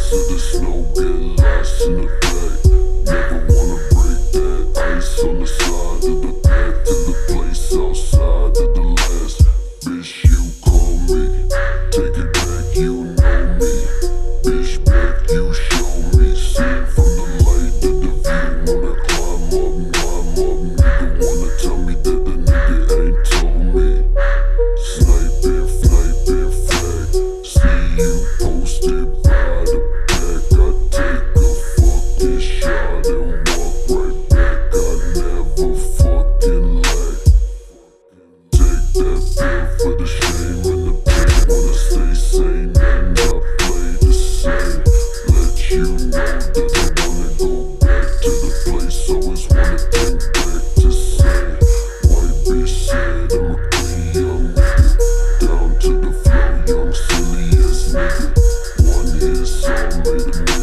of the snow, get lost in the back. Never wanna break that ice on the side of the path to the place outside of the last. Bitch, you call me, take it back, you know me. Bitch, back, you show me. Seen from the light of the view, wanna climb up. Nigga wanna tell me that the nigga ain't told me. Sniping flag, see you posted by the back. I take a fucking shot and walk right back. I never fucking lag. Take that pill for the shame and the pain. Wanna stay sane and not play the same. Let you know that I wanna go back to the place. Always wanna think back to say. White bitch said I'm a pretty young nigga. Down to the flow, young silly ass nigga. One hit song made a